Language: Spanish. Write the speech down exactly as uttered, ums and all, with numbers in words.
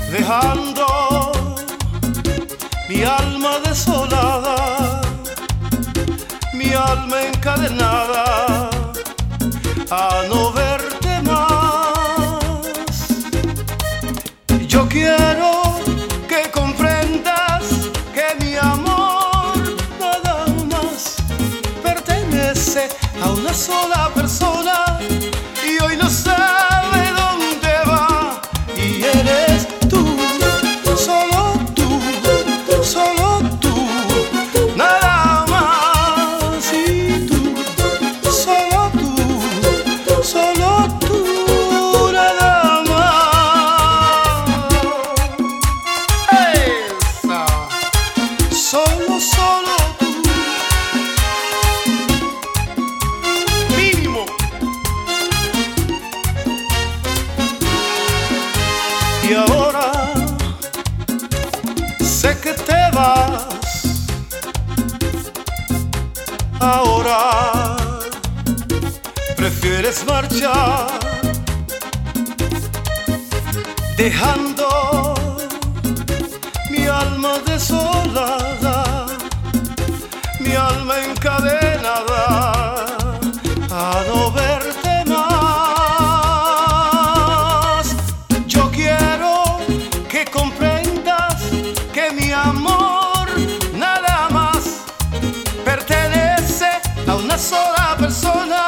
dejando mi alma desolada, mi alma encadenada a no verte más. Yo quiero que comprendas que mi amor nada más pertenece a una sola persona y hoy no sabe dónde va, y eres tú, solo tú, solo tú, nada más, y tú, solo tú, solo tú, nada más. Esa, solo, solo tú, mínimo. Y ahora sé que te vas, ahora prefieres marchar, dejando mi alma desolada, mi alma encadenada a no verte más. Yo quiero que comprendas que mi amor nada más pertenece a una sola persona